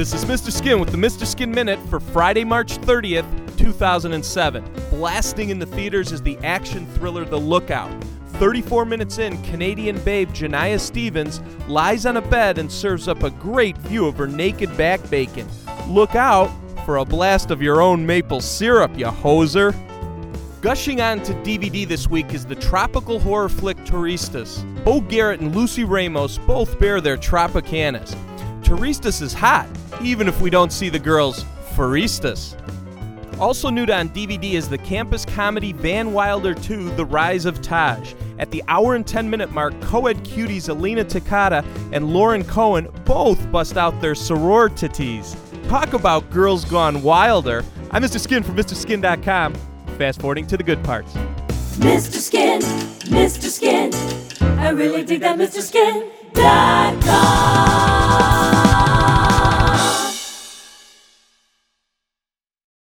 This is Mr. Skin with the Mr. Skin Minute for Friday, March 30th, 2007. Blasting in the theaters is the action thriller The Lookout. 34 minutes in, Canadian babe Janiyah Stephens lies on a bed and serves up a great view of her naked back bacon. Look out for a blast of your own maple syrup, you hoser. Gushing onto DVD this week is the tropical horror flick Turistas. Bo Garrett and Lucy Ramos both bear their Tropicanas. Turistas is hot, even if we don't see the girls Furistas. Also new on DVD is the campus comedy Van Wilder 2, The Rise of Taj. At the hour and 10-minute mark, co-ed cuties Alina Takata and Lauren Cohen both bust out their sororities. Talk about girls gone wilder. I'm Mr. Skin from MrSkin.com. Fast forwarding to the good parts. Mr. Skin, Mr. Skin, I really dig that MrSkin.com.